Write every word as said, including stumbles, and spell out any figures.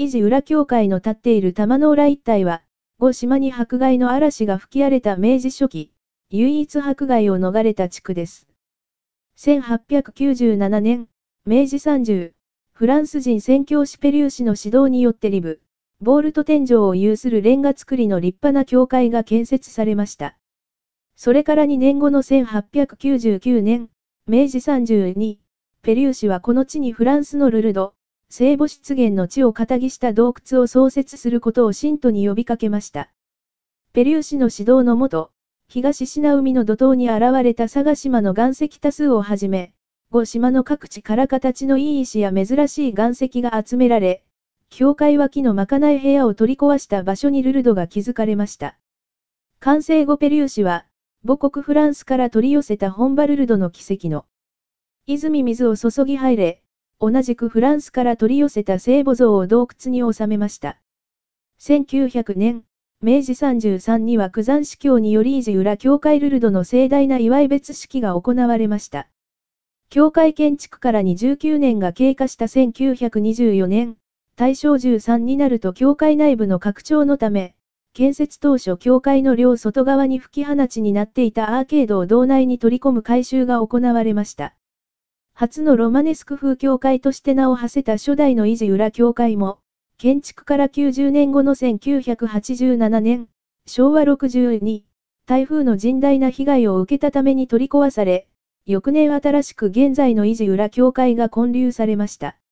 維持裏教会の建っている玉の浦一帯は、後島に迫害の嵐が吹き荒れた明治初期、唯一迫害を逃れた地区です。せんはっぴゃくきゅうじゅうななねん、明治さんじゅう、フランス人宣教師ペリュー氏の指導によってリブ、ボールト天井を有するレンガ造りの立派な教会が建設されました。それからにねんごのせんはっぴゃくきゅうじゅうきゅうねん、明治さんじゅうに、ペリュー氏はこの地にフランスのルルド、聖母湿原の地をかたぎした洞窟を創設することを信徒に呼びかけました。ペリュー氏の指導のもと、東シナ海の土島に現れた佐賀島の岩石多数をはじめ、後島の各地から形のいい石や珍しい岩石が集められ、教会脇のまかない部屋を取り壊した場所にルルドが築かれました。完成後ペリュー氏は、母国フランスから取り寄せた本場ルルドの奇跡の泉水を注ぎ入れ、同じくフランスから取り寄せた聖母像を洞窟に収めました。せんきゅうひゃくねん、明治さんじゅうさんには九山司教により維持裏教会ルルドの盛大な祝い別式が行われました。教会建築からにじゅうきゅうねんが経過したせんきゅうひゃくにじゅうよねん、大正じゅうさんになると教会内部の拡張のため、建設当初教会の両外側に吹き放ちになっていたアーケードを堂内に取り込む改修が行われました。初のロマネスク風教会として名を馳せた初代の維持裏教会も、建築からきゅうじゅうねんごのせんきゅうひゃくはちじゅうななねん、しょうわろくじゅうに、台風の甚大な被害を受けたために取り壊され、翌年新しく現在の維持裏教会が建立されました。